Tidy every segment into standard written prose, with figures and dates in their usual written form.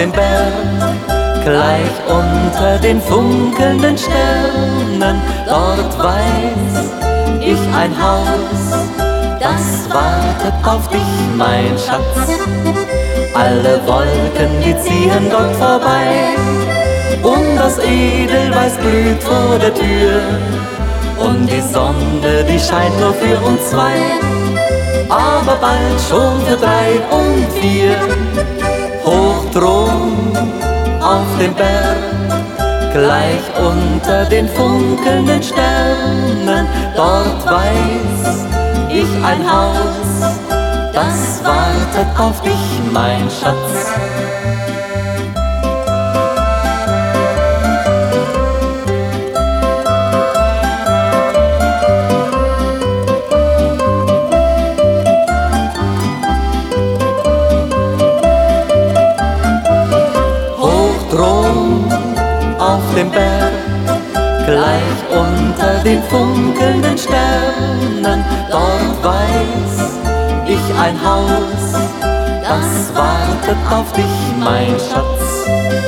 dem Berg, gleich unter den funkelnden Sternen. Dort weiß ich ein Haus, das wartet auf dich, mein Schatz. Alle Wolken, die ziehen dort vorbei, und das Edelweiß blüht vor der Tür. Und die Sonne, die scheint nur für uns zwei, aber bald schon für 3 und 4. Hoch drum auf dem Berg, gleich unter den funkelnden Sternen. Dort weiß ich ein Haus, das wartet auf dich, mein Schatz. Drum auf dem Berg, gleich unter den funkelnden Sternen. Dort weiß ich ein Haus, das wartet auf dich, mein Schatz.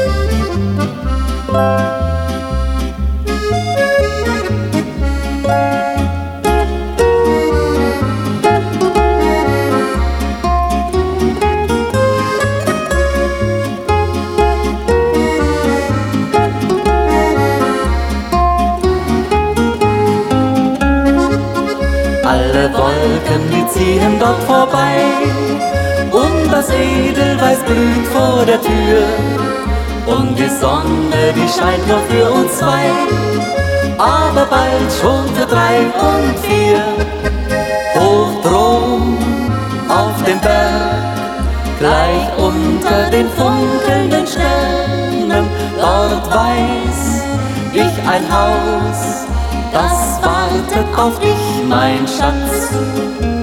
Alle Wolken, die ziehen dort vorbei, und das Edelweiß blüht vor der Tür. Und die Sonne, die scheint nur für uns zwei, aber bald schon für 3 und 4. Hoch drum auf dem Berg, gleich unter den funkelnden Sternen. Dort weiß ich ein Haus, das wartet auf dich, mein Schatz.